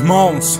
Irmãos,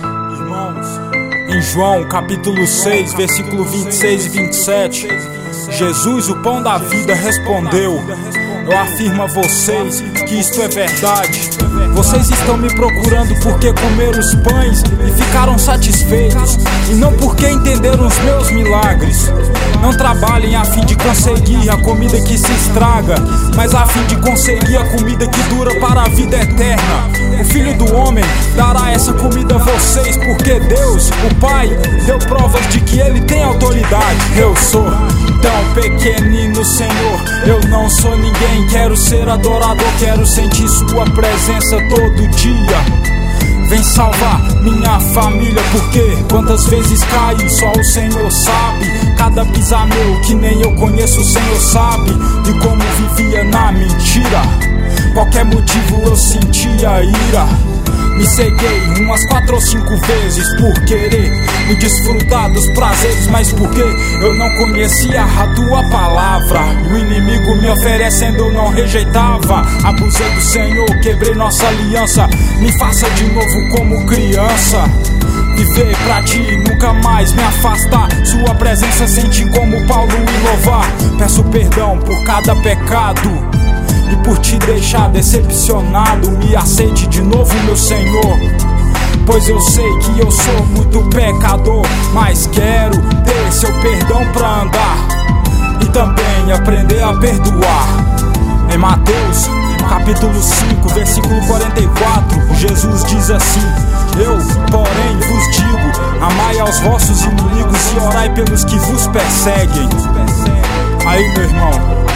em João capítulo 6, versículo 26 e 27, Jesus, o pão da vida, respondeu: eu afirmo a vocês que isto é verdade. Vocês estão me procurando porque comeram os pães e ficaram satisfeitos, e não porque entenderam os meus milagres. Não trabalhem a fim de conseguir a comida que se estraga, mas a fim de conseguir a comida que dura para a vida eterna. O Filho do Homem dará essa comida a vocês, porque Deus, o Pai, deu provas de que Ele tem autoridade. Eu sou tão pequenino, Senhor, eu não sou ninguém. Quero ser adorador, quero sentir Sua presença todo dia. Vem salvar minha família, porque quantas vezes caí, só o Senhor sabe. Cada pisar meu que nem eu conheço, o Senhor sabe. E como vivia na mentira, qualquer motivo eu sentia ira. Me ceguei umas 4 ou 5 vezes por querer me desfrutar dos prazeres, mas porque eu não conhecia a Tua palavra. O inimigo me oferecendo eu não rejeitava. Abusei do Senhor, quebrei nossa aliança. Me faça de novo como criança. Viver pra Ti, nunca mais me afastar. Sua presença sentir como Paulo e louvar. Peço perdão por cada pecado e por Te deixar decepcionado. Me aceite de novo, meu Senhor, pois eu sei que eu sou muito pecador, mas quero ter Seu perdão pra andar e também aprender a perdoar. Em Mateus capítulo 5, versículo 44, Jesus diz assim: eu, porém, vos digo, amai aos vossos inimigos e orai pelos que vos perseguem. Aí, meu irmão,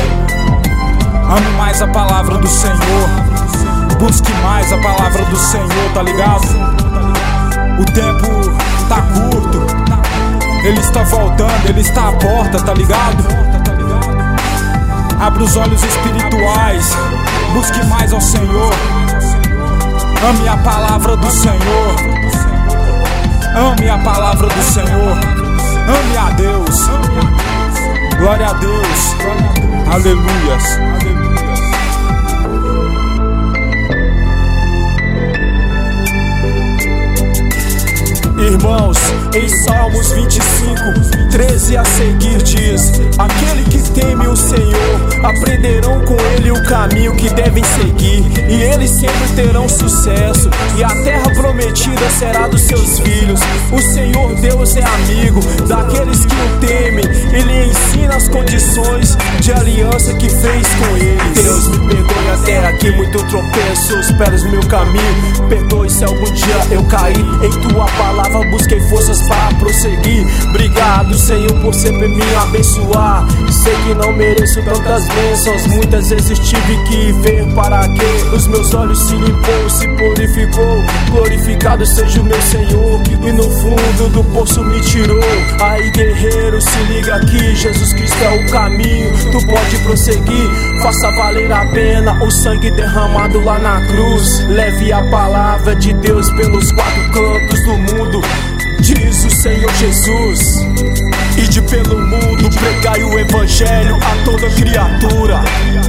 ame mais a palavra do Senhor, busque mais a palavra do Senhor, tá ligado? O tempo tá curto, Ele está voltando, Ele está à porta, tá ligado? Abra os olhos espirituais, busque mais ao Senhor. Ame a palavra do Senhor, ame a palavra do Senhor, ame a Deus, glória a Deus, aleluias. Irmãos, em Salmos 25, 13 a seguir diz: aquele que teme o Senhor, aprenderão com Ele o caminho que devem seguir, e eles sempre terão sucesso, e a terra prometida será dos seus filhos. O Senhor Deus é amigo daqueles que o temem, Ele ensina as condições de aliança que fez com eles. Deus, me perdoe até aqui, muito tropeço, esperas no meu caminho. Perdoe se algum dia eu caí, em Tua palavra busquei forças para prosseguir. Obrigado, Senhor, por sempre me abençoar. Sei que não mereço tantas bênçãos, muitas vezes tive que ver para que os meus olhos se limpou, se purificou. Glorificado seja o meu Senhor, e no fundo do poço me tirou. Aí, guerreiro, se liga aqui, Jesus Cristo é o caminho, tu pode prosseguir. Faça valer a pena o sangue derramado lá na cruz. Leve a palavra de Deus pelos 4 cantos do mundo, diz o Senhor Jesus. Ide pelo mundo, pregai o evangelho a toda criatura.